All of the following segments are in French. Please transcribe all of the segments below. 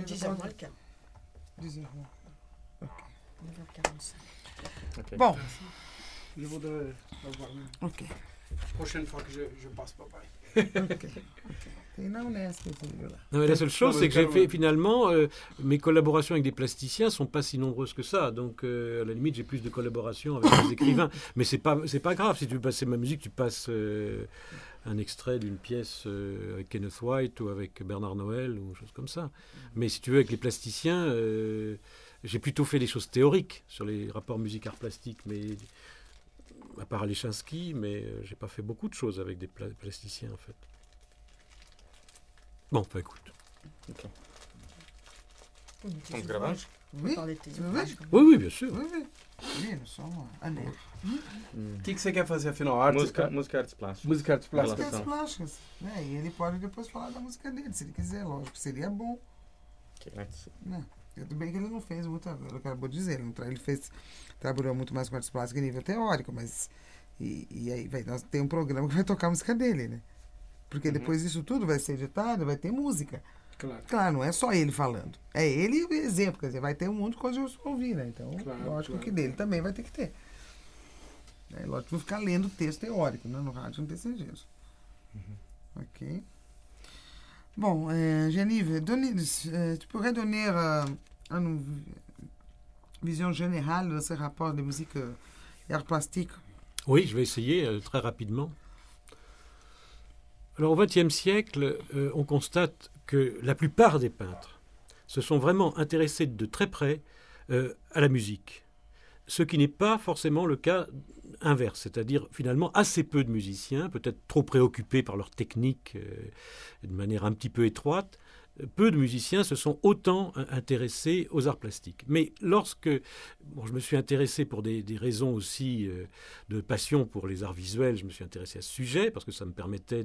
10h moins le quart. 10h. Ok. 9h45. Ok. Bon, Je voudrais avoir une ok. prochaine fois que je passe par Paris. Ok. Tem não nessa là. Non, mais la seule chose, Non, c'est mais que j'ai quand fait même. finalement, mes collaborations avec des plasticiens sont pas si nombreuses que ça. Donc, à la limite, j'ai plus de collaborations avec des écrivains. Mais c'est pas grave. Si tu veux passer ma musique, tu passes un extrait d'une pièce avec Kenneth White ou avec Bernard Noël ou chose comme ça. Mais si tu veux, avec les plasticiens, j'ai plutôt fait des choses théoriques sur les rapports musique-art plastique, mais à part Alechinsky, mais j'ai pas fait beaucoup de choses avec des plasticiens en fait. Bon, bah écoute. Vamos gravar? Oui, parler de tes tu veux images, ver? quand Oui, oui, bien sûr. Oui, oui. Oui, nós somos anel. O que você quer fazer afinal? Arte, Música artes plásticas. música arte plástica? Músicas plásticas. Né? E ele pode depois falar da música dele, se ele quiser, lógico. Seria bom. Né? Tudo bem que ele não fez muita. Ele acabou de dizer, ele fez. Trabalhou muito mais com artes plásticas em nível teórico, mas. E aí nós tem um programa que vai tocar a música dele, né? Porque depois disso tudo vai ser editado, vai ter música. Claro. Claro, não é só ele falando. É ele e o exemplo, quer dizer, vai ter um monte de coisa de ouvir, né? Então, Claro, lógico claro. que dele também vai ter que ter. É, lógico, não ficar lendo texto teórico, né? No rádio não tem sentido. Ok. Bon, Genive, tu pourrais donner une vision générale de ce rapport de musique et art plastique? Oui, je vais essayer très rapidement. Alors au XXe siècle, on constate que la plupart des peintres se sont vraiment intéressés de très près à la musique. Ce qui n'est pas forcément le cas inverse, c'est-à-dire finalement assez peu de musiciens, peut-être trop préoccupés par leur technique de manière un petit peu étroite, peu de musiciens se sont autant intéressés aux arts plastiques. Mais lorsque je me suis intéressé pour des raisons aussi de passion pour les arts visuels, je me suis intéressé à ce sujet parce que ça me permettait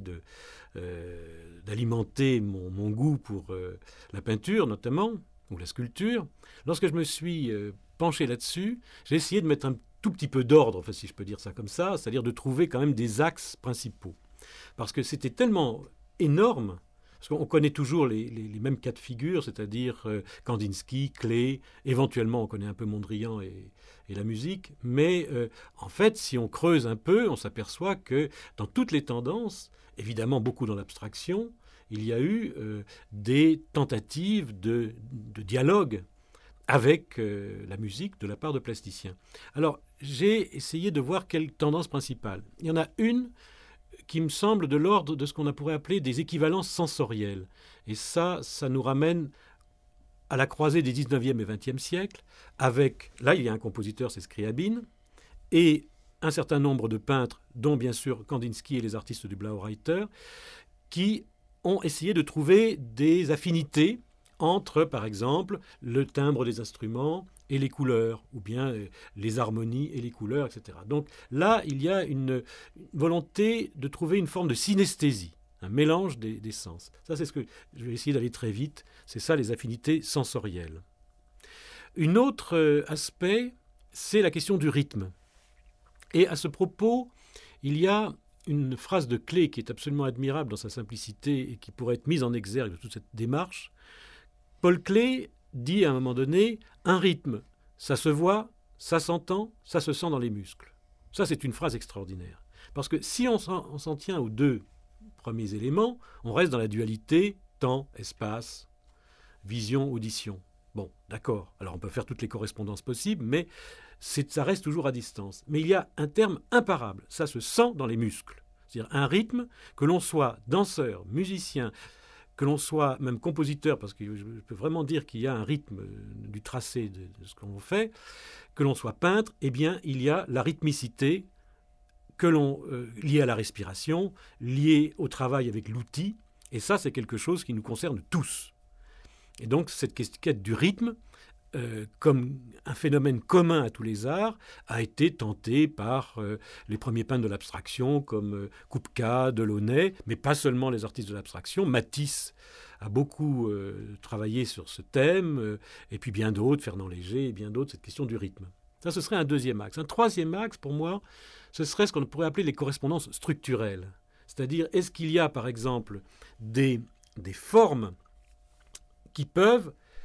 d'alimenter mon goût pour la peinture notamment, ou la sculpture. Lorsque je me suis penché là-dessus, j'ai essayé de mettre un tout petit peu d'ordre, enfin, si je peux dire ça comme ça, c'est-à-dire de trouver quand même des axes principaux. Parce que c'était tellement énorme. Parce qu'on connaît toujours les mêmes cas de figure, c'est-à-dire Kandinsky, Klee, éventuellement on connaît un peu Mondrian et la musique, mais en fait, si on creuse un peu, on s'aperçoit que dans toutes les tendances, évidemment beaucoup dans l'abstraction, il y a eu des tentatives de dialogue avec la musique de la part de plasticiens. Alors, j'ai essayé de voir quelle tendance principale. Il y en a une qui me semble de l'ordre de ce qu'on pourrait appeler des équivalences sensorielles. Et ça nous ramène à la croisée des 19e et 20e siècles, avec, là il y a un compositeur, c'est Scriabine, et un certain nombre de peintres, dont bien sûr Kandinsky et les artistes du Blaureiter, qui ont essayé de trouver des affinités entre, par exemple, le timbre des instruments et les couleurs, ou bien les harmonies et les couleurs, etc. Donc là, il y a une volonté de trouver une forme de synesthésie, un mélange des sens. Ça, c'est ce que je vais essayer d'aller très vite. C'est ça, les affinités sensorielles. Un autre aspect, c'est la question du rythme. Et à ce propos, il y a une phrase de Klee qui est absolument admirable dans sa simplicité et qui pourrait être mise en exergue de toute cette démarche. Paul Klee dit à un moment donné, un rythme, ça se voit, ça s'entend, ça se sent dans les muscles. Ça, c'est une phrase extraordinaire. Parce que si on s'en tient aux deux premiers éléments, on reste dans la dualité temps, espace, vision, audition. Bon, d'accord. Alors on peut faire toutes les correspondances possibles, mais ça reste toujours à distance. Mais il y a un terme imparable, ça se sent dans les muscles. C'est-à-dire un rythme, que l'on soit danseur, musicien, que l'on soit même compositeur, parce que je peux vraiment dire qu'il y a un rythme du tracé de ce qu'on fait, que l'on soit peintre, eh bien, il y a la rythmicité liée à la respiration, liée au travail avec l'outil, et ça, c'est quelque chose qui nous concerne tous. Et donc, cette quête du rythme, comme un phénomène commun à tous les arts, a été tenté par les premiers peintres de l'abstraction comme Kupka, Delaunay, mais pas seulement les artistes de l'abstraction. Matisse a beaucoup travaillé sur ce thème, et puis bien d'autres, Fernand Léger et bien d'autres, cette question du rythme. Ça, ce serait un deuxième axe. Un troisième axe, pour moi, ce serait ce qu'on pourrait appeler les correspondances structurelles. C'est-à-dire, est-ce qu'il y a, par exemple, des formes qui peuvent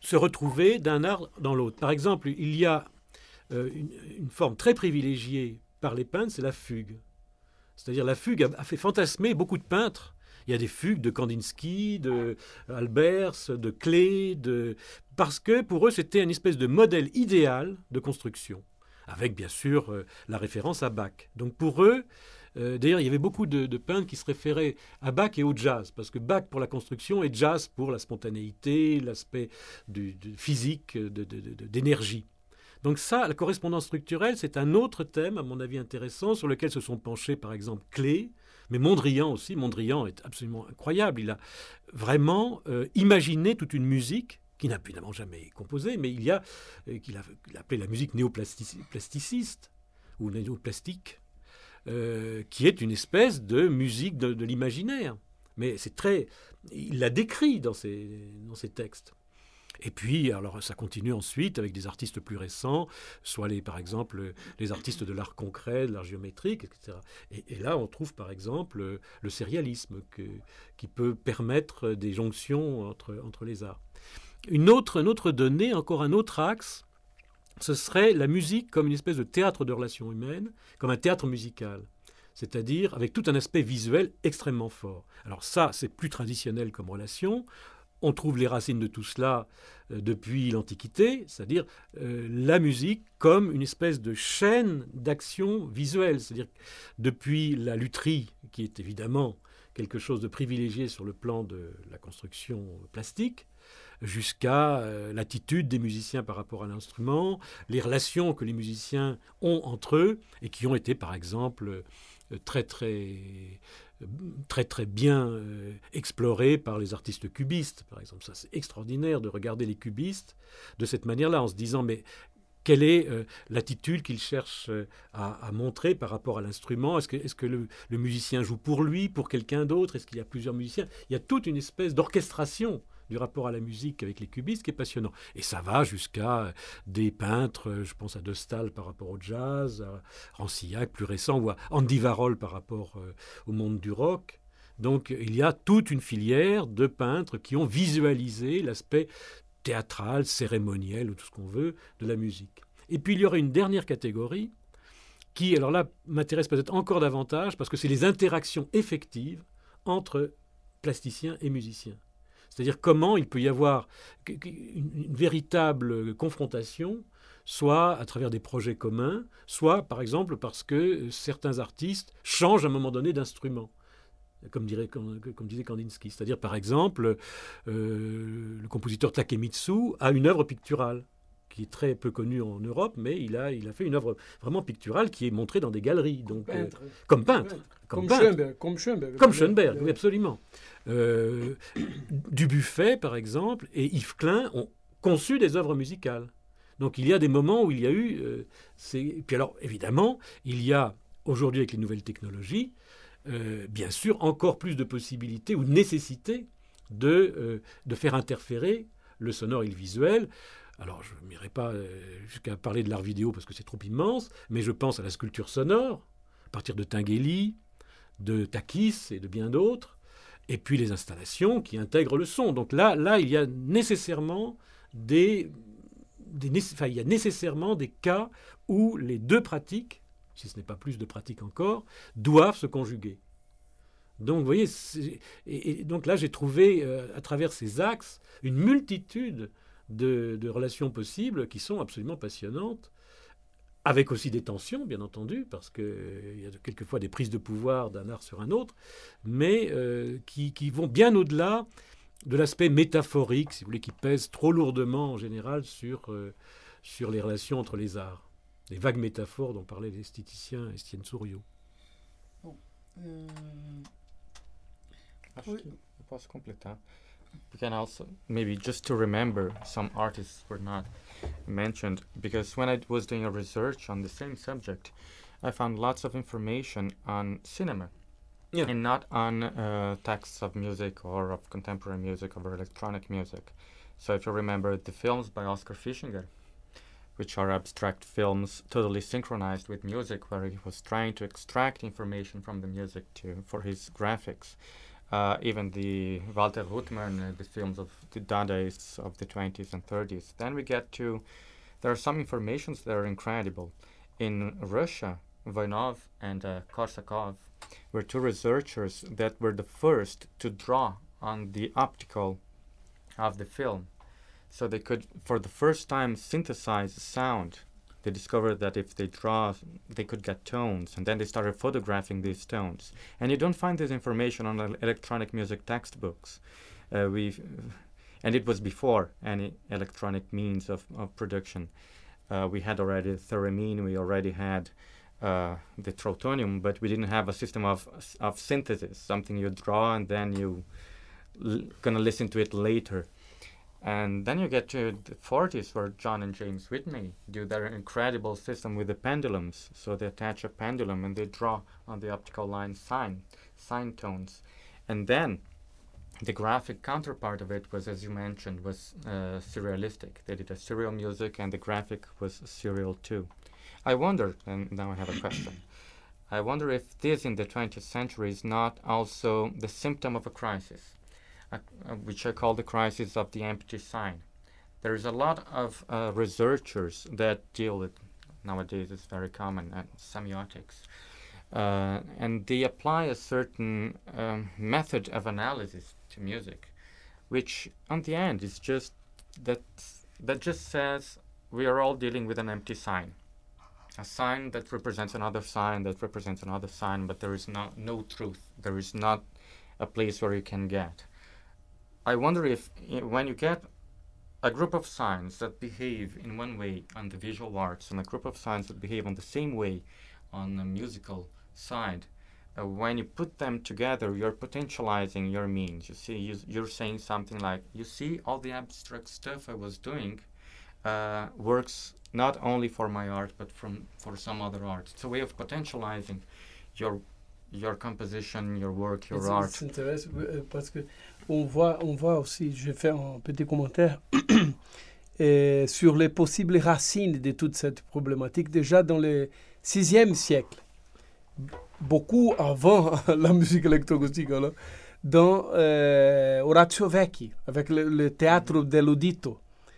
se retrouver d'un art dans l'autre. Par exemple, il y a une forme très privilégiée par les peintres, c'est la fugue. C'est-à-dire la fugue a fait fantasmer beaucoup de peintres. Il y a des fugues de Kandinsky, de Albers, de Klee, parce que pour eux c'était une espèce de modèle idéal de construction, avec bien sûr la référence à Bach. Donc pour eux, d'ailleurs il y avait beaucoup de peintres qui se référaient à Bach et au jazz, parce que Bach pour la construction et jazz pour la spontanéité, l'aspect physique, d'énergie. Donc ça, la correspondance structurelle, c'est un autre thème, à mon avis intéressant, sur lequel se sont penchés par exemple Klee, mais Mondrian aussi. Mondrian est absolument incroyable. Il a vraiment imaginé toute une musique qu'il n'a évidemment jamais composée, mais qu'il a appelé la musique néoplasticiste ou néoplastique, qui est une espèce de musique de l'imaginaire. Mais il l'a décrit dans ses textes. Et puis, alors, ça continue ensuite avec des artistes plus récents, soit par exemple les artistes de l'art concret, de l'art géométrique, etc. Et là, on trouve par exemple le sérialisme qui peut permettre des jonctions entre les arts. Une autre donnée, encore un autre axe, ce serait la musique comme une espèce de théâtre de relations humaines, comme un théâtre musical. C'est-à-dire avec tout un aspect visuel extrêmement fort. Alors ça, c'est plus traditionnel comme relation. On trouve les racines de tout cela depuis l'Antiquité, c'est-à-dire la musique comme une espèce de chaîne d'action visuelle. C'est-à-dire depuis la lutherie, qui est évidemment quelque chose de privilégié sur le plan de la construction plastique, jusqu'à l'attitude des musiciens par rapport à l'instrument, les relations que les musiciens ont entre eux et qui ont été par exemple très bien exploré par les artistes cubistes, par exemple. Ça, c'est extraordinaire de regarder les cubistes de cette manière-là, en se disant, mais quelle est l'attitude qu'il cherche à montrer par rapport à l'instrument? Est-ce que le musicien joue pour lui, pour quelqu'un d'autre? Est-ce qu'il y a plusieurs musiciens? Il y a toute une espèce d'orchestration du rapport à la musique avec les cubistes qui est passionnant. Et ça va jusqu'à des peintres, je pense à De Staël par rapport au jazz, à Rancillac plus récent, ou à Andy Warhol par rapport au monde du rock. Donc il y a toute une filière de peintres qui ont visualisé l'aspect théâtral, cérémoniel, ou tout ce qu'on veut, de la musique. Et puis il y aurait une dernière catégorie qui, alors là, m'intéresse peut-être encore davantage, parce que c'est les interactions effectives entre plasticiens et musiciens. C'est-à-dire comment il peut y avoir une véritable confrontation, soit à travers des projets communs, soit par exemple parce que certains artistes changent à un moment donné d'instrument, comme disait Kandinsky. C'est-à-dire par exemple, le compositeur Takemitsu a une œuvre picturale qui est très peu connue en Europe, mais il a fait une œuvre vraiment picturale qui est montrée dans des galeries. Donc, comme peintre. Comme Schoenberg, oui, absolument. Dubuffet, par exemple, et Yves Klein ont conçu des œuvres musicales. Donc il y a des moments où il y a eu... Puis alors, évidemment, il y a, aujourd'hui avec les nouvelles technologies, bien sûr, encore plus de possibilités ou de nécessité de faire interférer le sonore et le visuel. Alors, je n'irai pas jusqu'à parler de l'art vidéo parce que c'est trop immense, mais je pense à la sculpture sonore, à partir de Tinguely, de Takis et de bien d'autres, et puis les installations qui intègrent le son. Donc là il y a nécessairement des cas où les deux pratiques, si ce n'est pas plus de pratiques encore, doivent se conjuguer. Donc, vous voyez, et donc là, j'ai trouvé, à travers ces axes, une multitude de relations possibles qui sont absolument passionnantes, avec aussi des tensions, bien entendu, parce qu'il y a quelquefois des prises de pouvoir d'un art sur un autre, mais qui vont bien au-delà de l'aspect métaphorique, si vous voulez, qui pèse trop lourdement en général sur les relations entre les arts. Les vagues métaphores dont parlait l'esthéticien Estienne Souriau. Bon, je pense compléter. We can also, maybe just to remember, some artists were not mentioned, because when I was doing a research on the same subject, I found lots of information on cinema, and not on texts of music or of contemporary music or electronic music. So if you remember the films by Oskar Fischinger, which are abstract films totally synchronized with music, where he was trying to extract information from the music for his graphics. even the Walter Ruttmann, the films of the Dadaists of the 20s and 30s. Then we get to, there are some informations that are incredible. In Russia, Voinov and Korsakov were two researchers that were the first to draw on the optical of the film. So they could, for the first time, synthesize sound. They discovered that if they draw, they could get tones, and then they started photographing these tones. And you don't find this information on electronic music textbooks. And it was before any electronic means of production. We had already theremin, we already had the trautonium, but we didn't have a system of synthesis, something you draw and then you gonna listen to it later. And then you get to the 40s where John and James Whitney do their incredible system with the pendulums. So they attach a pendulum and they draw on the optical line sine tones. And then the graphic counterpart of it was, as you mentioned, was serialistic. They did a serial music and the graphic was serial too. I wonder, and now I have a question, I wonder if this in the 20th century is not also the symptom of a crisis. Which I call the crisis of the empty sign. There is a lot of researchers that deal with, nowadays it's very common, semiotics. And they apply a certain method of analysis to music, which on the end is just, that just says we are all dealing with an empty sign. A sign that represents another sign that represents another sign, but there is no truth. There is not a place where you can get. I wonder if when you get a group of signs that behave in one way on the visual arts and a group of signs that behave on the same way on the musical side, when you put them together, you're potentializing your means. You see, you're saying something like, you see, all the abstract stuff I was doing works not only for my art, but for some other art. It's a way of potentializing your composition, your work, your art. C'est intéressant parce que on voit aussi, je vais faire un petit commentaire sur les possibles racines de toute cette problématique déjà dans le 6e siècle, beaucoup avant la musique électroacoustique, dans Orazio Vecchi, avec le théâtre dell'udito,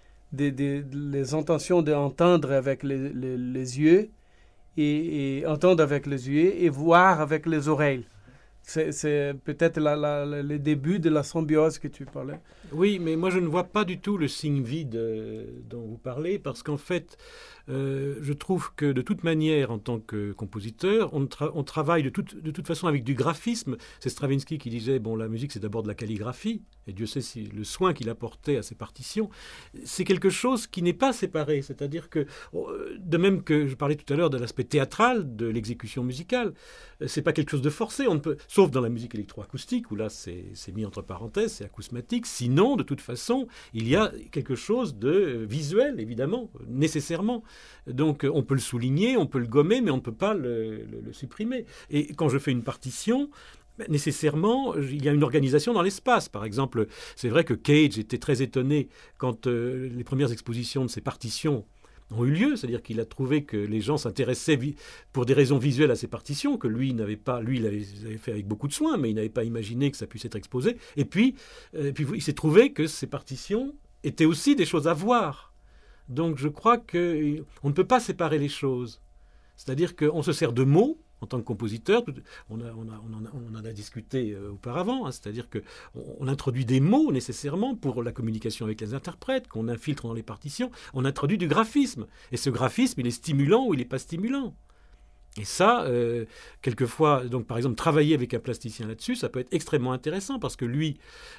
les intentions d'entendre avec les yeux, et entendre avec les yeux et voir avec les oreilles. C'est peut-être le début de la symbiose que tu parlais. Oui, mais moi je ne vois pas du tout le signe vide dont vous parlez, parce qu'en fait, je trouve que de toute manière, en tant que compositeur, on travaille de toute façon avec du graphisme. C'est Stravinsky qui disait, bon, la musique c'est d'abord de la calligraphie, et Dieu sait si le soin qu'il apportait à ses partitions. C'est quelque chose qui n'est pas séparé, c'est-à-dire que, de même que je parlais tout à l'heure de l'aspect théâtral de l'exécution musicale, c'est pas quelque chose de forcé, on ne peut, sauf dans la musique électroacoustique, où là c'est mis entre parenthèses, c'est acousmatique. Sinon, de toute façon, il y a quelque chose de visuel, évidemment, nécessairement. Donc on peut le souligner, on peut le gommer, mais on ne peut pas le supprimer. Et quand je fais une partition, nécessairement, il y a une organisation dans l'espace. Par exemple, c'est vrai que Cage était très étonné quand les premières expositions de ses partitions ont eu lieu, c'est-à-dire qu'il a trouvé que les gens s'intéressaient pour des raisons visuelles à ces partitions, que lui n'avait pas, lui il avait fait avec beaucoup de soin, mais il n'avait pas imaginé que ça puisse être exposé. Et puis il s'est trouvé que ces partitions étaient aussi des choses à voir. Donc je crois qu'on ne peut pas séparer les choses. C'est-à-dire qu'on se sert de mots en tant que compositeur. On en a discuté auparavant. C'est-à-dire qu'on introduit des mots nécessairement pour la communication avec les interprètes, qu'on infiltre dans les partitions. On introduit du graphisme. Et ce graphisme, il est stimulant ou il n'est pas stimulant. Et ça, quelquefois, donc par exemple, travailler avec un plasticien là-dessus, ça peut être extrêmement intéressant parce que lui,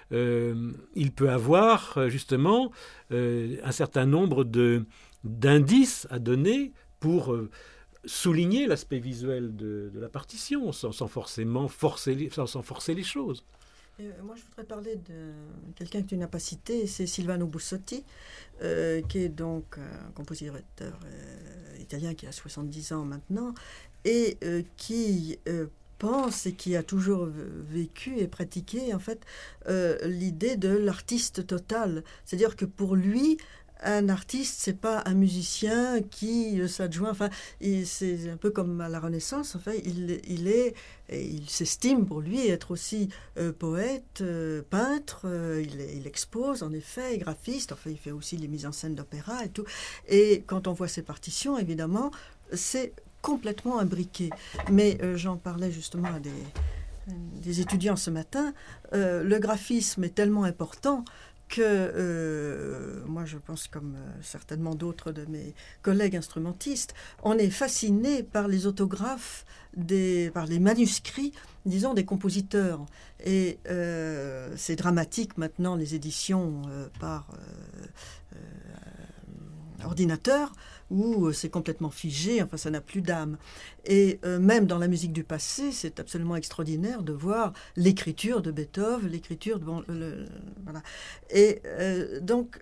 il peut avoir justement un certain nombre d'indices à donner pour souligner l'aspect visuel de la partition, sans forcément forcer les choses. Moi, je voudrais parler de quelqu'un que tu n'as pas cité, c'est Silvano Bussotti, qui est donc un compositeur italien qui a 70 ans maintenant, et qui pense et qui a toujours vécu et pratiqué en fait l'idée de l'artiste total. C'est-à-dire que pour lui, un artiste, c'est pas un musicien qui s'adjoint. Enfin, c'est un peu comme à la Renaissance. Enfin, il s'estime pour lui être aussi poète, peintre. Il expose en effet, graphiste. Enfin, il fait aussi les mises en scène d'opéra et tout. Et quand on voit ses partitions, évidemment, c'est complètement imbriqué. Mais j'en parlais justement à des étudiants ce matin. Le graphisme est tellement important que moi je pense comme certainement d'autres de mes collègues instrumentistes, on est fasciné par les autographes, par les manuscrits, disons, des compositeurs. Et c'est dramatique maintenant, les éditions par ordinateur, où c'est complètement figé, enfin ça n'a plus d'âme. Et même dans la musique du passé, c'est absolument extraordinaire de voir l'écriture de Beethoven, l'écriture de... voilà. Et donc,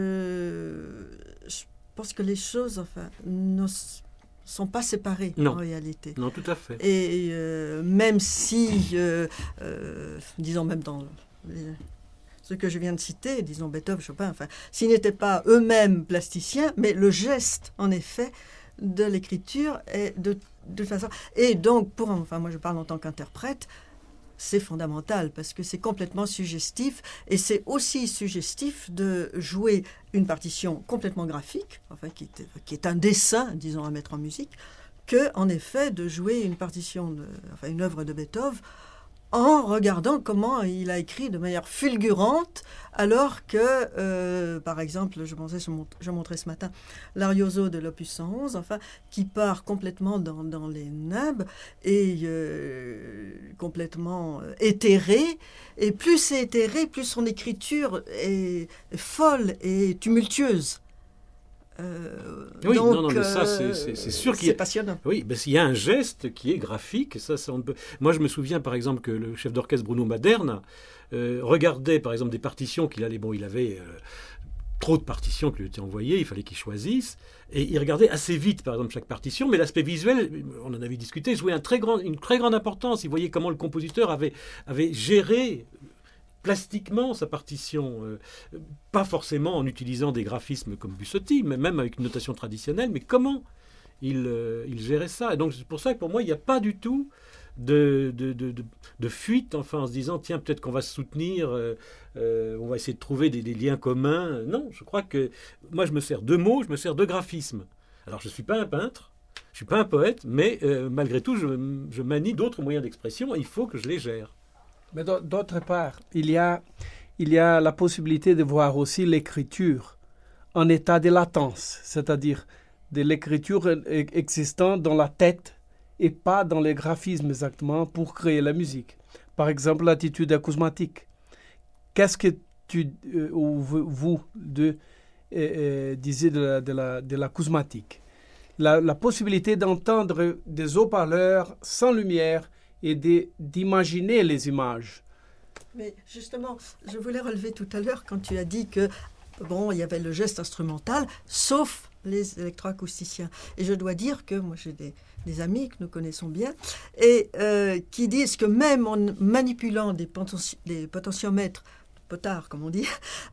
je pense que les choses, enfin, ne sont pas séparées en réalité. Non, tout à fait. Et même si, disons même dans... ce que je viens de citer, disons Beethoven, Chopin, enfin, s'ils n'étaient pas eux-mêmes plasticiens, mais le geste, en effet, de l'écriture est de façon... Et donc, moi je parle en tant qu'interprète, c'est fondamental, parce que c'est complètement suggestif, et c'est aussi suggestif de jouer une partition complètement graphique, enfin, qui est un dessin, disons, à mettre en musique, que, en effet, de jouer une partition, une œuvre de Beethoven, en regardant comment il a écrit de manière fulgurante, alors que, par exemple, je montrais ce matin l'Arioso de l'Opus 111, enfin, qui part complètement dans les nimbes et complètement éthéré. Et plus c'est éthéré, plus son écriture est folle et tumultueuse. Oui, donc, non, mais ça, c'est sûr qu'il y a... C'est passionnant. Oui, ben, il y a un geste qui est graphique. Ça, on ne peut... Moi, je me souviens, par exemple, que le chef d'orchestre Bruno Maderna regardait, par exemple, des partitions qu'il allait... Bon, il avait trop de partitions qui lui étaient envoyées, il fallait qu'il choisisse. Et il regardait assez vite, par exemple, chaque partition. Mais l'aspect visuel, on en avait discuté, jouait une très grande importance. Il voyait comment le compositeur avait géré... plastiquement sa partition, pas forcément en utilisant des graphismes comme Bussotti, mais même avec une notation traditionnelle, mais comment il gérait ça. Et donc c'est pour ça que pour moi, il n'y a pas du tout de fuite, enfin, en se disant, tiens, peut-être qu'on va se soutenir, on va essayer de trouver des liens communs. Non, je crois que moi, je me sers de mots, je me sers de graphismes. Alors, je ne suis pas un peintre, je ne suis pas un poète, mais malgré tout, je manie d'autres moyens d'expression et il faut que je les gère. Mais d'autre part, il y a la possibilité de voir aussi l'écriture en état de latence, c'est-à-dire de l'écriture existant dans la tête et pas dans les graphismes exactement pour créer la musique. Par exemple, l'attitude acousmatique. Qu'est-ce que vous deux disiez de l'acousmatique? La possibilité d'entendre des haut-parleurs sans lumière et d'imaginer les images. Mais justement, je voulais relever tout à l'heure quand tu as dit que il y avait le geste instrumental, sauf les électroacousticiens. Et je dois dire que moi j'ai des amis que nous connaissons bien et qui disent que même en manipulant des potentiomètres, potards comme on dit,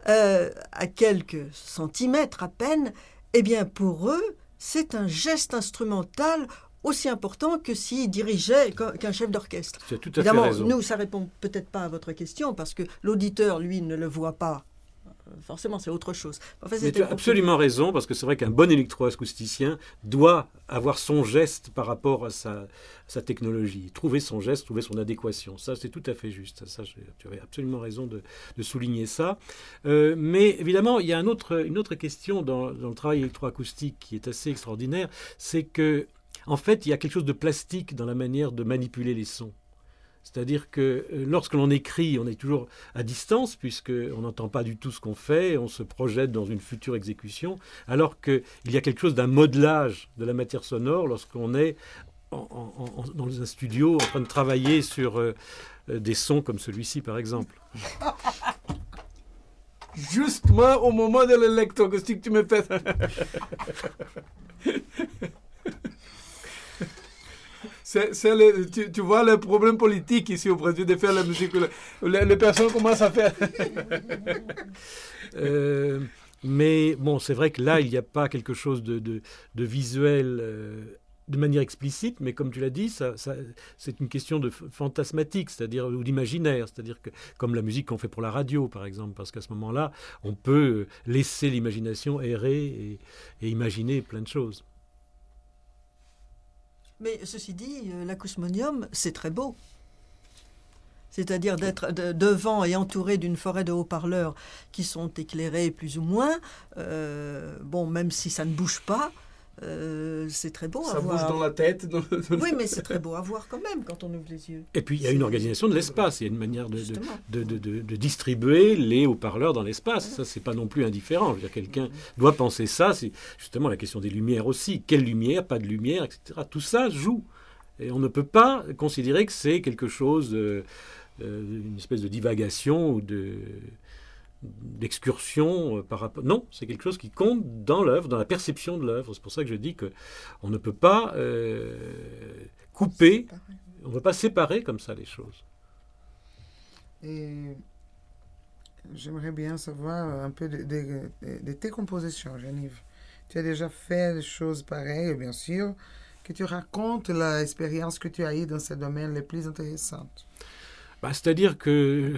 à quelques centimètres à peine, eh bien pour eux, c'est un geste instrumental aussi important que s'il dirigeait qu'un chef d'orchestre. Tu as tout à Évidemment, fait raison. Nous, ça répond peut-être pas à votre question, parce que l'auditeur, lui, ne le voit pas. Forcément, c'est autre chose. Enfin, mais tu as absolument raison, parce que c'est vrai qu'un bon électroacousticien doit avoir son geste par rapport à sa technologie. Trouver son geste, trouver son adéquation. Ça, c'est tout à fait juste. Ça, tu avais absolument raison de souligner ça. Mais évidemment, il y a une autre question dans le travail électroacoustique qui est assez extraordinaire, c'est que en fait, il y a quelque chose de plastique dans la manière de manipuler les sons. C'est-à-dire que lorsque l'on écrit, on est toujours à distance, puisqu'on n'entend pas du tout ce qu'on fait, on se projette dans une future exécution, alors qu'il y a quelque chose d'un modelage de la matière sonore lorsqu'on est dans un studio en train de travailler sur des sons comme celui-ci, par exemple. Justement, au moment de l'électroacoustique, tu me fais... Tu vois le problème politique ici au Brésil de faire la musique. Les personnes commencent à faire. Mais bon, c'est vrai que là, il n'y a pas quelque chose de visuel de manière explicite, mais comme tu l'as dit, c'est une question de fantasmatique, c'est-à-dire ou d'imaginaire, c'est-à-dire que comme la musique qu'on fait pour la radio, par exemple, parce qu'à ce moment-là, on peut laisser l'imagination errer et imaginer plein de choses. Mais ceci dit, l'acousmonium, c'est très beau. C'est-à-dire d'être devant et entouré d'une forêt de haut-parleurs qui sont éclairés plus ou moins. Bon, même si ça ne bouge pas, c'est très beau à voir. Ça bouge dans la tête. Oui, mais c'est très beau à voir quand même quand on ouvre les yeux. Et puis il y a une organisation de l'espace, il y a une manière de distribuer les haut-parleurs dans l'espace. Ça, c'est pas non plus indifférent. Je veux dire, quelqu'un doit penser ça. C'est justement la question des lumières aussi. Quelle lumière, pas de lumière, etc. Tout ça joue. Et on ne peut pas considérer que c'est quelque chose, une espèce de divagation ou d'excursion par rapport. Non, c'est quelque chose qui compte dans l'œuvre, dans la perception de l'œuvre. C'est pour ça que je dis qu'on ne peut pas couper, on ne peut pas séparer comme ça les choses. Et j'aimerais bien savoir un peu de tes compositions, Geneviève. Tu as déjà fait des choses pareilles, bien sûr, que tu racontes l'expérience que tu as eue dans ce domaine les plus intéressantes. C'est-à-dire que,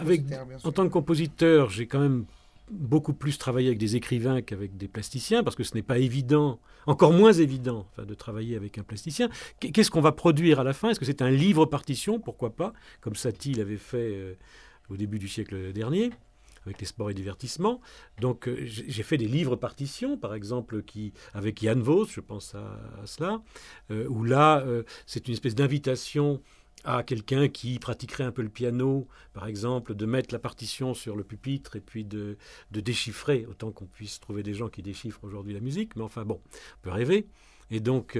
en tant que compositeur, j'ai quand même beaucoup plus travaillé avec des écrivains qu'avec des plasticiens, parce que ce n'est pas évident, encore moins évident, de travailler avec un plasticien. Qu'est-ce qu'on va produire à la fin? Est-ce que c'est un livre-partition? Pourquoi pas? Comme Satie l'avait fait au début du siècle dernier, avec les sports et divertissements. Donc j'ai fait des livres-partitions, par exemple, avec Jan Vos, je pense à cela, où là, c'est une espèce d'invitation à quelqu'un qui pratiquerait un peu le piano, par exemple, de mettre la partition sur le pupitre et puis de déchiffrer, autant qu'on puisse trouver des gens qui déchiffrent aujourd'hui la musique, mais enfin bon, on peut rêver. Et donc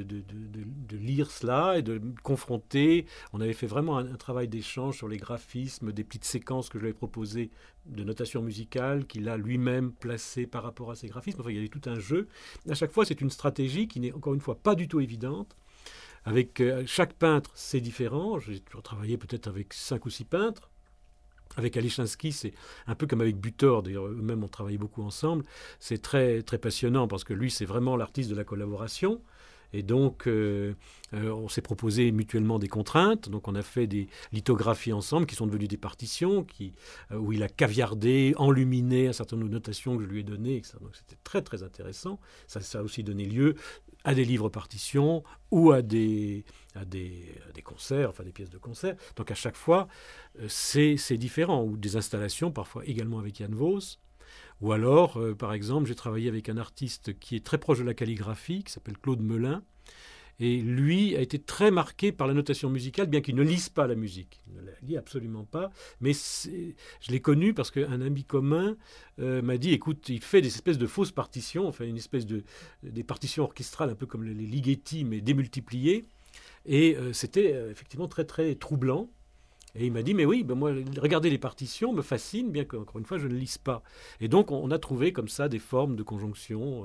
de lire cela et de confronter. On avait fait vraiment un travail d'échange sur les graphismes, des petites séquences que je lui avais proposées de notation musicale qu'il a lui-même placées par rapport à ces graphismes. Enfin, il y avait tout un jeu. À chaque fois, c'est une stratégie qui n'est encore une fois pas du tout évidente. Avec chaque peintre, c'est différent. J'ai toujours travaillé peut-être avec 5 ou 6 peintres. Avec Alechinsky, c'est un peu comme avec Butor, d'ailleurs eux-mêmes ont travaillé beaucoup ensemble. C'est très, très passionnant parce que lui, c'est vraiment l'artiste de la collaboration. Et donc, on s'est proposé mutuellement des contraintes. Donc, on a fait des lithographies ensemble qui sont devenues des partitions, où il a caviardé, enluminé un certain nombre de notations que je lui ai données, etc. Donc, c'était très, très intéressant. Ça a aussi donné lieu à des livres-partitions ou à des concerts, enfin des pièces de concert. Donc, à chaque fois, c'est différent. Ou des installations, parfois également avec Jan Vos. Ou alors, par exemple, j'ai travaillé avec un artiste qui est très proche de la calligraphie, qui s'appelle Claude Melin. Et lui a été très marqué par la notation musicale, bien qu'il ne lise pas la musique. Il ne la lit absolument pas. Mais je l'ai connu parce qu'un ami commun m'a dit, écoute, il fait des espèces de fausses partitions, enfin une espèce des partitions orchestrales, un peu comme les Ligeti, mais démultipliées. Et c'était effectivement très, très troublant. Et il m'a dit, mais oui, moi, regarder les partitions me fascine, bien qu'encore une fois, je ne lise pas. Et donc, on a trouvé comme ça des formes de conjonction,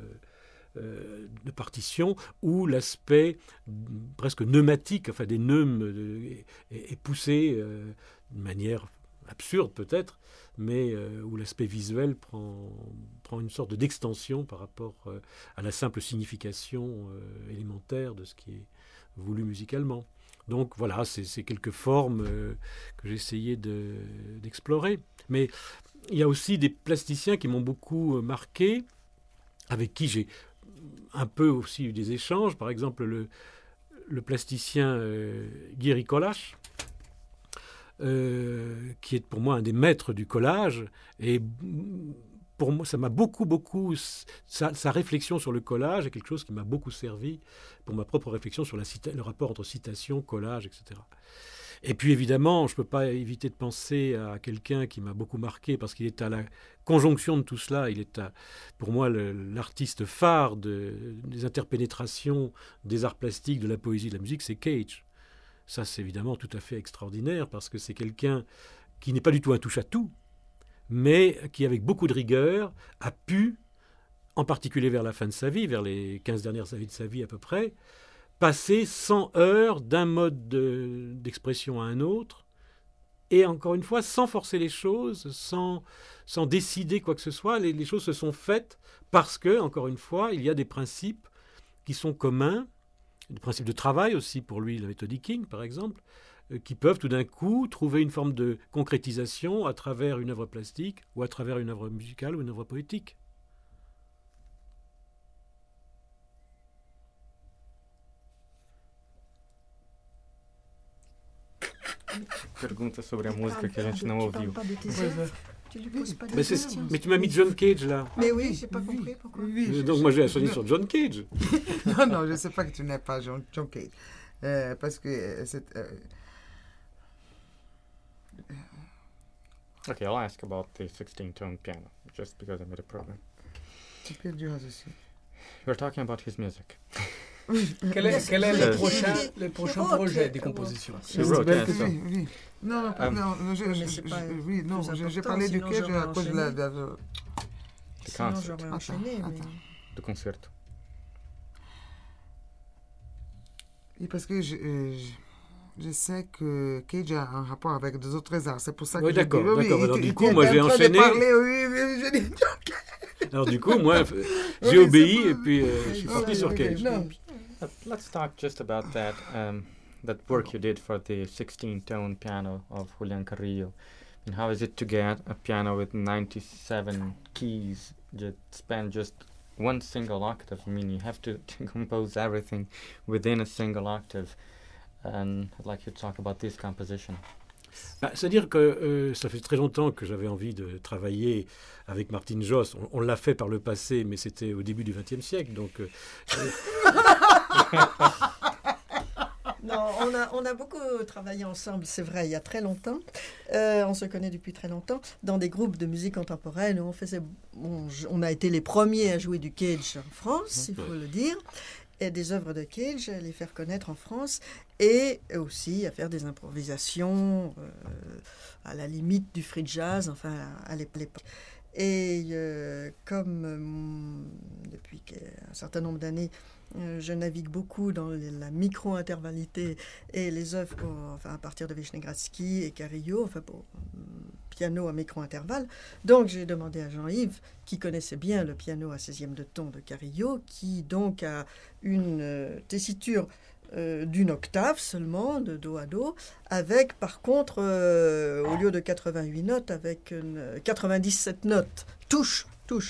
de partitions, où l'aspect presque pneumatique, enfin des neumes, est poussé de manière absurde peut-être, mais où l'aspect visuel prend une sorte d'extension par rapport à la simple signification élémentaire de ce qui est voulu musicalement. Donc voilà, c'est quelques formes que j'ai essayé d'explorer. Mais il y a aussi des plasticiens qui m'ont beaucoup marqué, avec qui j'ai un peu aussi eu des échanges. Par exemple, le plasticien Guiri Koláš, qui est pour moi un des maîtres du collage. Et pour moi, ça m'a beaucoup, sa réflexion sur le collage est quelque chose qui m'a beaucoup servi pour ma propre réflexion sur le rapport entre citation, collage, etc. Et puis évidemment, je ne peux pas éviter de penser à quelqu'un qui m'a beaucoup marqué parce qu'il est à la conjonction de tout cela. Il est pour moi l'artiste phare des interpénétrations des arts plastiques, de la poésie, de la musique, c'est Cage. Ça, c'est évidemment tout à fait extraordinaire parce que c'est quelqu'un qui n'est pas du tout un touche-à-tout, mais qui, avec beaucoup de rigueur, a pu, en particulier vers la fin de sa vie, vers les 15 dernières années de sa vie à peu près, passer sans heurts d'un mode d'expression à un autre, et encore une fois, sans forcer les choses, sans décider quoi que ce soit, les choses se sont faites parce que, encore une fois, il y a des principes qui sont communs, des principes de travail aussi pour lui, la méthode King par exemple, qui peuvent tout d'un coup trouver une forme de concrétisation à travers une œuvre plastique ou à travers une œuvre musicale ou une œuvre poétique. Pergunta sobre a música que a gente não ouviu. Tu lui poses pas de Mais, questions. mais tu m'as mis John Cage là. Mais oui, j'ai pas compris pourquoi. Donc moi j'ai sonné sur John Cage. Non, je ne sais pas que tu n'es pas John Cage. Parce que c'est... Okay, I'll ask about the 16-tone piano, just because I made a program. Tu peux dire aussi. You're talking about his music. Quel est le prochain projet de composition? He wrote, yes, so, Oui. Non, j'ai parlé du Cage à cause de la... the Sinon, concert, j'aurais enchaîné. Mais... the concerto. Oui, parce que je sais que Cage a un rapport avec des autres arts. C'est pour ça que Oui, d'accord. oui, Alors il du était coup, moi j'ai en train de enchaîné. parler, oui, je dis... Alors du coup, moi j'ai Oui, obéi c'est et pas- puis je suis parti sur Cage. Non. Let's talk just about that work you did for the 16-tone piano of Julián Carrillo. And how is it to get a piano with 97 keys that span just one single octave? I mean, you have to compose everything within a single octave. And I'd like you to talk about this composition. C'est-à-dire que ça fait très longtemps que j'avais envie de travailler avec Martin Jost. On l'a fait par le passé, mais c'était au début du XXe siècle. Donc, Non, on a beaucoup travaillé ensemble, c'est vrai, il y a très longtemps. On se connaît depuis très longtemps dans des groupes de musique contemporaine où on a été les premiers à jouer du Cage en France, il faut le dire, et des œuvres de Cage, à les faire connaître en France, et aussi à faire des improvisations à la limite du free jazz, enfin à l'époque. Et comme depuis un certain nombre d'années, je navigue beaucoup dans la micro-intervallité et les œuvres à partir de Vichnegradsky et Carrillo, enfin pour piano à micro-intervalle. Donc j'ai demandé à Jean-Yves, qui connaissait bien le piano à 16e de ton de Carrillo, qui donc a une tessiture d'une octave seulement, de do à do, avec par contre, au lieu de 88 notes, avec 97 notes, touches,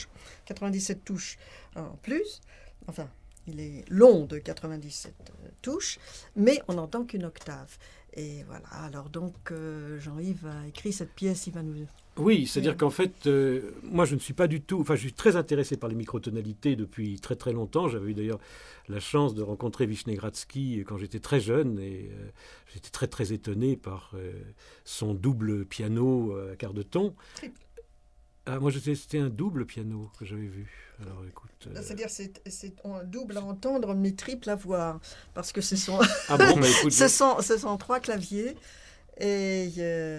97 touches en plus, enfin, il est long de 97 touches, mais on n'entend qu'une octave. Et voilà, alors donc Jean-Yves a écrit cette pièce, il va nous... oui, c'est-à-dire qu'en fait, moi je ne suis pas du tout... Enfin, je suis très intéressé par les microtonalités depuis très très longtemps. J'avais eu d'ailleurs la chance de rencontrer Vichnegradsky quand j'étais très jeune et j'étais très très étonné par son double piano à quart de ton. Moi, c'était un double piano que j'avais vu. Alors, écoute... C'est-à-dire, c'est double à entendre, mais triple à voir. Parce que ce sont, Ah bon, mais écoute... ce sont 3 claviers. Et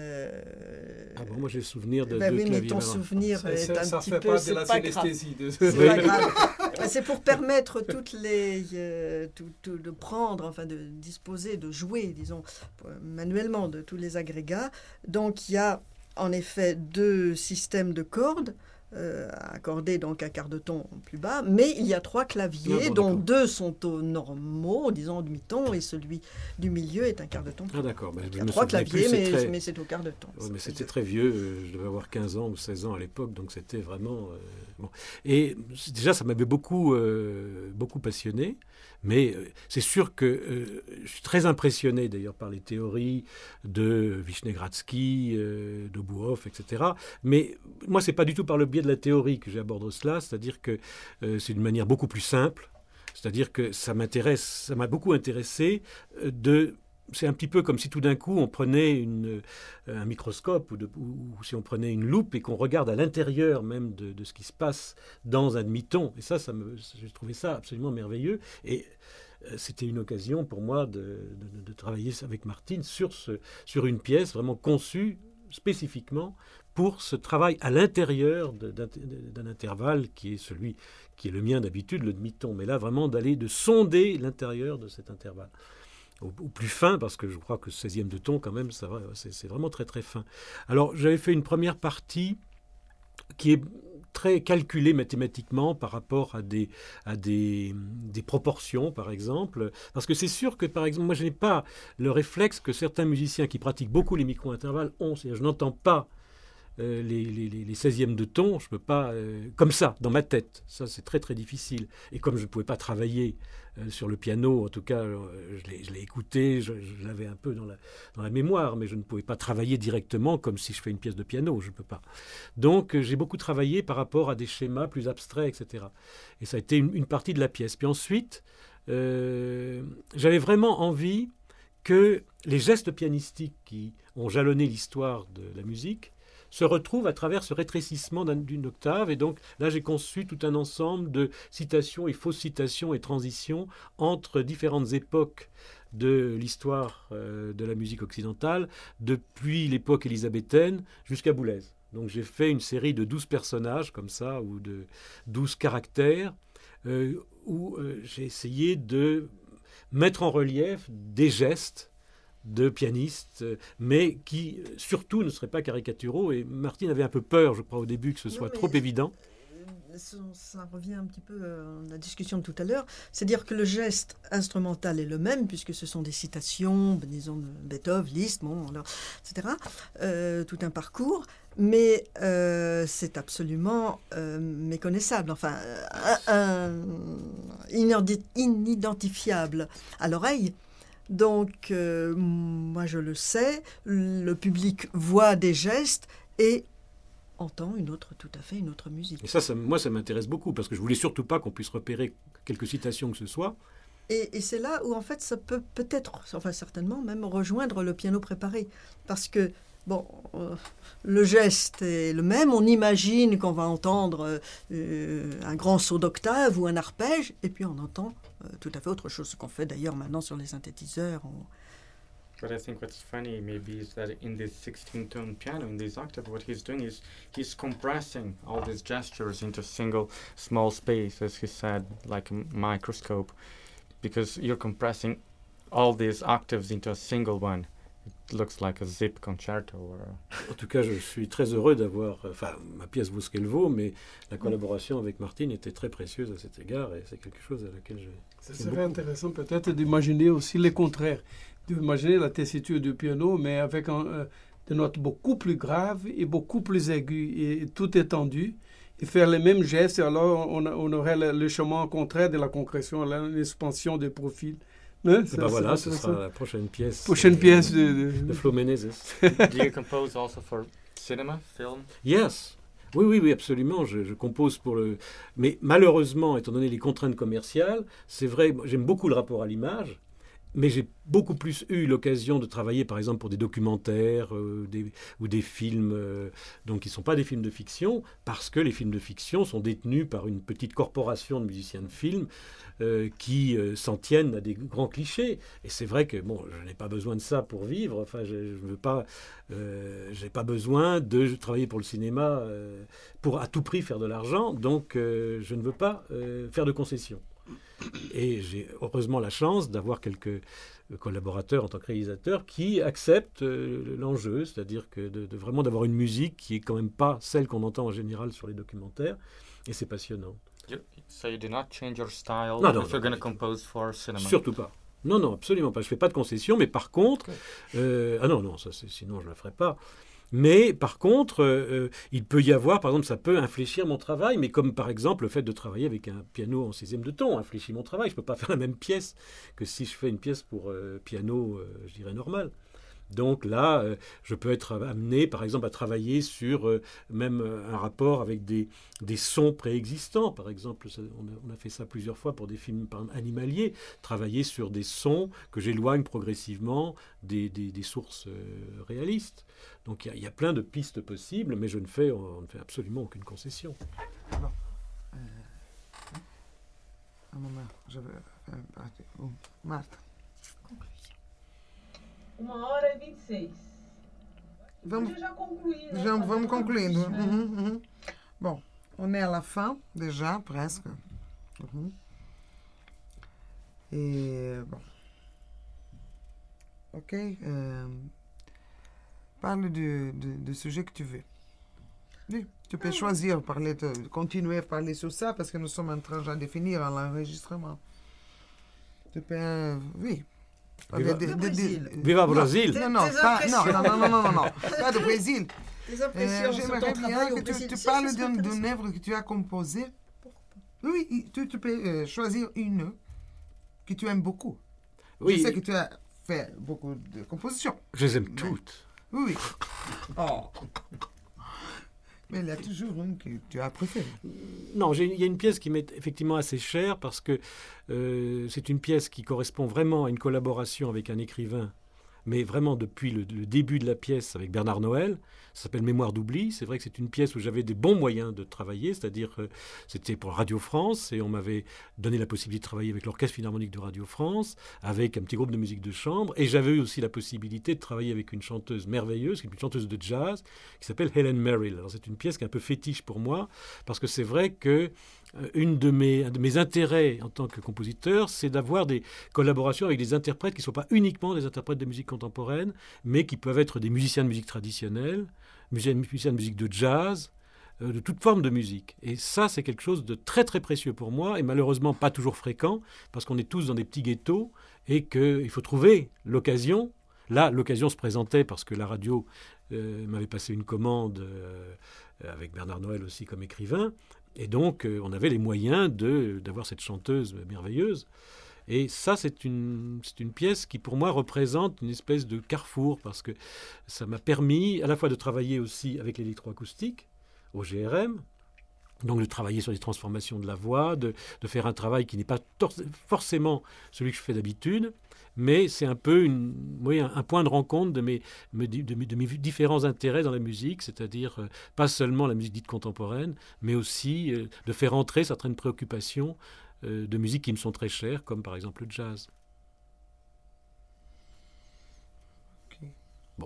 Ah bon, moi j'ai le souvenir de ben deux oui, claviers. mais ton maintenant. souvenir est un Ça petit fait peu... pas de C'est la pas grave. synesthésie. C'est pas grave. C'est pour permettre toutes les... de prendre, enfin de disposer, de jouer, disons, manuellement de tous les agrégats. Donc il y a en effet 2 systèmes de cordes, accordés donc à quart de ton plus bas, mais il y a 3 claviers, Ah bon, dont d'accord. 2 sont au normaux, disons au demi-ton, et celui du milieu est un quart de ton. Ah d'accord. Il y a 3 claviers, mais c'est au quart de ton. Ouais, mais c'était très vieux, je devais avoir 15 ans ou 16 ans à l'époque, donc c'était vraiment... bon. Et déjà, ça m'avait beaucoup passionné, mais c'est sûr que je suis très impressionné d'ailleurs par les théories de Vichnegradsky, de Bouhoff, etc. Mais moi, c'est pas du tout par le biais de la théorie que j'aborde cela, c'est-à-dire que c'est d'une manière beaucoup plus simple, c'est-à-dire que ça m'a beaucoup intéressé c'est un petit peu comme si tout d'un coup on prenait un microscope ou si on prenait une loupe et qu'on regarde à l'intérieur même de ce qui se passe dans un demi-ton. Et j'ai trouvé ça absolument merveilleux. Et c'était une occasion pour moi de travailler avec Martine sur une pièce vraiment conçue spécifiquement pour ce travail à l'intérieur d'un intervalle qui est celui qui est le mien d'habitude, le demi-ton. Mais là, vraiment de sonder l'intérieur de cet intervalle. au plus fin, parce que je crois que 16e de ton, quand même, c'est vraiment très très fin. Alors, j'avais fait une première partie qui est très calculée mathématiquement par rapport à des proportions, par exemple. Parce que c'est sûr que, par exemple, moi, je n'ai pas le réflexe que certains musiciens qui pratiquent beaucoup les micro-intervalles ont. C'est-à-dire, je n'entends pas les 16e de ton, je ne peux pas, comme ça, dans ma tête. Ça, c'est très, très difficile. Et comme je ne pouvais pas travailler sur le piano, en tout cas, je l'ai écouté, je l'avais un peu dans la mémoire, mais je ne pouvais pas travailler directement comme si je fais une pièce de piano, je ne peux pas. Donc, j'ai beaucoup travaillé par rapport à des schémas plus abstraits, etc. Et ça a été une partie de la pièce. Puis ensuite, j'avais vraiment envie que les gestes pianistiques qui ont jalonné l'histoire de la musique se retrouve à travers ce rétrécissement d'une octave. Et donc là, j'ai conçu tout un ensemble de citations et fausses citations et transitions entre différentes époques de l'histoire de la musique occidentale, depuis l'époque élisabéthaine jusqu'à Boulez. Donc j'ai fait une série de 12 personnages comme ça, ou de 12 caractères, où j'ai essayé de mettre en relief des gestes de pianistes, mais qui surtout ne seraient pas caricaturaux. Et Martine avait un peu peur, je crois, au début, que ce soit trop évident. Ça revient un petit peu à la discussion de tout à l'heure. C'est-à-dire que le geste instrumental est le même, puisque ce sont des citations, disons, de Beethoven, Liszt, etc. Tout un parcours. Mais c'est absolument méconnaissable, enfin, inidentifiable à l'oreille. Donc, moi je le sais, le public voit des gestes et entend tout à fait une autre musique. Et ça moi, ça m'intéresse beaucoup, parce que je voulais surtout pas qu'on puisse repérer quelque citation que ce soit. Et c'est là où, en fait, ça peut peut-être, enfin certainement même, rejoindre le piano préparé. Parce que, bon, le geste est le même, on imagine qu'on va entendre un grand saut d'octave ou un arpège, et puis on entend tout à fait autre chose, ce qu'on fait d'ailleurs maintenant sur les synthétiseurs. But I think what's funny maybe is that in this 16-tone piano, in this octave, what he's doing is he's compressing all these gestures into a single small space, as he said, like a microscope, because you're compressing all these octaves into a single one. It looks like a zip concerto. En tout cas, je suis très heureux d'avoir... Enfin, ma pièce vaut ce qu'elle vaut, mais la collaboration avec Martine était très précieuse à cet égard, et c'est quelque chose à laquelle je... Ce serait intéressant peut-être d'imaginer aussi les contraires, d'imaginer la tessiture du piano, mais avec des notes beaucoup plus graves et beaucoup plus aiguës, et tout étendu, et faire les mêmes gestes, et alors on aurait le chemin contraire de la concrétion, l'expansion des profils. Hein, voilà, ce sera la prochaine pièce. De Flo Menezes. Do you compose also for cinema, film? Yes. Oui, absolument. Je compose pour le... Mais malheureusement, étant donné les contraintes commerciales, c'est vrai, j'aime beaucoup le rapport à l'image, mais j'ai beaucoup plus eu l'occasion de travailler, par exemple, pour des documentaires ou des films, donc qui ne sont pas des films de fiction, parce que les films de fiction sont détenus par une petite corporation de musiciens de film qui s'en tiennent à des grands clichés. Et c'est vrai que bon, je n'ai pas besoin de ça pour vivre. Enfin, je veux pas, j'ai pas besoin de travailler pour le cinéma pour à tout prix faire de l'argent. Donc, je ne veux pas faire de concessions. Et j'ai heureusement la chance d'avoir quelques collaborateurs en tant que réalisateur qui acceptent l'enjeu, c'est-à-dire que de vraiment d'avoir une musique qui est quand même pas celle qu'on entend en général sur les documentaires, et c'est passionnant. So you do not change your style non, if you're going to compose for cinema? Surtout pas. Non, absolument pas. Je fais pas de concessions, mais par contre, non, ça sinon je le ferais pas. Mais par contre, il peut y avoir, par exemple, ça peut infléchir mon travail, mais comme par exemple le fait de travailler avec un piano en 16e de ton infléchit mon travail. Je ne peux pas faire la même pièce que si je fais une pièce pour piano, je dirais, normal. Donc là, je peux être amené, par exemple, à travailler sur même un rapport avec des sons préexistants. Par exemple, on a fait ça plusieurs fois pour des films animaliers, travailler sur des sons que j'éloigne progressivement des sources réalistes. Donc il y a plein de pistes possibles, mais on ne fait absolument aucune concession. Bon. Un moment, je vais partir. Martha. 1h26. Vamos, já concluí, né? vamos concluindo. Bon, on est à la fin, déjà, presque. Et bon. Ok. Parle du sujet que tu veux. Oui, tu peux choisir, continuer à parler sur ça parce que nous sommes en train de définir l'enregistrement. Tu peux, oui. Viva Brésil. Non, non, pas de Brésil. Tes impressions sur ton J'aimerais travail bien au que Brésil. tu Si, parles c'est intéressant. d'une œuvre que tu as composée. Oui, tu peux choisir une que tu aimes beaucoup. Oui, Je sais que tu as fait beaucoup de compositions. je les aime toutes. Oui, oui. Oh. Mais il y a toujours une que tu as préférée. Non, il y a une pièce qui m'est effectivement assez chère parce que c'est une pièce qui correspond vraiment à une collaboration avec un écrivain, mais vraiment depuis le début de la pièce avec Bernard Noël. Ça s'appelle Mémoire d'oubli. C'est vrai que c'est une pièce où j'avais des bons moyens de travailler, c'est-à-dire c'était pour Radio France et on m'avait donné la possibilité de travailler avec l'Orchestre Philharmonique de Radio France, avec un petit groupe de musique de chambre, et j'avais eu aussi la possibilité de travailler avec une chanteuse merveilleuse, qui est une chanteuse de jazz, qui s'appelle Helen Merrill. Alors c'est une pièce qui est un peu fétiche pour moi, parce que c'est vrai que un de mes intérêts en tant que compositeur, c'est d'avoir des collaborations avec des interprètes qui ne sont pas uniquement des interprètes de musique contemporaine, mais qui peuvent être des musiciens de musique traditionnelle, musiciens de musique de jazz, de toute forme de musique. Et ça, c'est quelque chose de très très précieux pour moi, et malheureusement pas toujours fréquent, parce qu'on est tous dans des petits ghettos, et qu'il faut trouver l'occasion. Là, l'occasion se présentait parce que la radio m'avait passé une commande, avec Bernard Noël aussi comme écrivain, et donc on avait les moyens d'avoir cette chanteuse merveilleuse. Et ça, c'est une pièce qui, pour moi, représente une espèce de carrefour, parce que ça m'a permis à la fois de travailler aussi avec l'électroacoustique, au GRM, donc de travailler sur les transformations de la voix, de faire un travail qui n'est pas forcément celui que je fais d'habitude, mais c'est un peu un point de rencontre de mes différents intérêts dans la musique, c'est-à-dire pas seulement la musique dite contemporaine, mais aussi de faire entrer certaines préoccupations de musique qui me sont très chères, comme par exemple le jazz. Ok. Bon.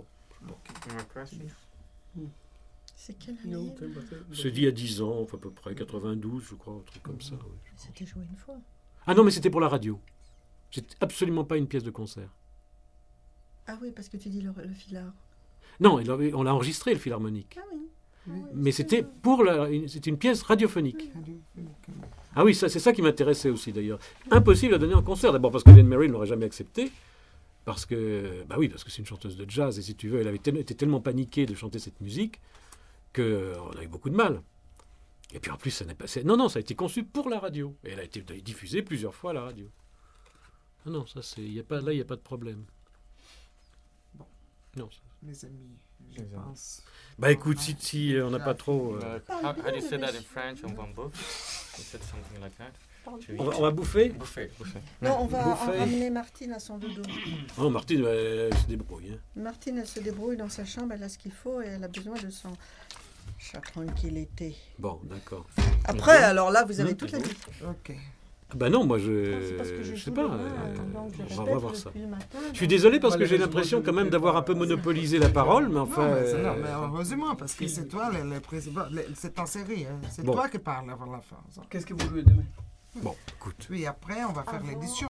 C'est quelle Non, année? C'est dit il y a 10 ans, enfin, à peu près 92, je crois, un truc comme ça. Oui, je crois. C'était joué une fois. Ah non, mais c'était pour la radio. C'est absolument pas une pièce de concert. Ah oui, parce que tu dis le filard. Non, on l'a enregistré, le Philharmonique. Ah oui. Oui. Mais c'était c'était une pièce radiophonique. Radio. Ah oui, c'est ça qui m'intéressait aussi d'ailleurs. Impossible à donner en concert. D'abord parce que Helen Merrill n'aurait jamais accepté. Parce que c'est une chanteuse de jazz. Et si tu veux, elle avait été tellement paniquée de chanter cette musique qu'on a eu beaucoup de mal. Et puis en plus, ça n'est pas... Non, ça a été conçu pour la radio. Et elle a été diffusée plusieurs fois à la radio. Ah non, ça c'est... Là, il n'y a pas de problème. Bon. Non. Mes amis, je Les amis. pense. Bah écoute, si on n'a pas trop... How do you say that in French on one book? You said something like that. On va bouffer. Buffet. Non, on va Bouffet. ramener Martine à son dodo. Oh, Martine, elle se débrouille. Hein. Martine, elle se débrouille dans sa chambre, elle a ce qu'il faut et elle a besoin de son tranquillité. Bon, d'accord. Après, alors là, vous avez toute la vie. Ok. Bah non, moi C'est parce que je j'ai sais tout pas. les mains, donc je On va répète voir ça. depuis le matin, Je suis donc- désolé parce que j'ai l'impression quand même d'avoir un peu monopolisé la parole, mais enfin. Non, mais heureusement, parce que c'est toi le président. C'est en série. Hein. C'est Bon. toi qui parles avant la fin. Ça. Qu'est-ce que vous jouez demain? Bon, écoute. Puis après, on va faire l'édition.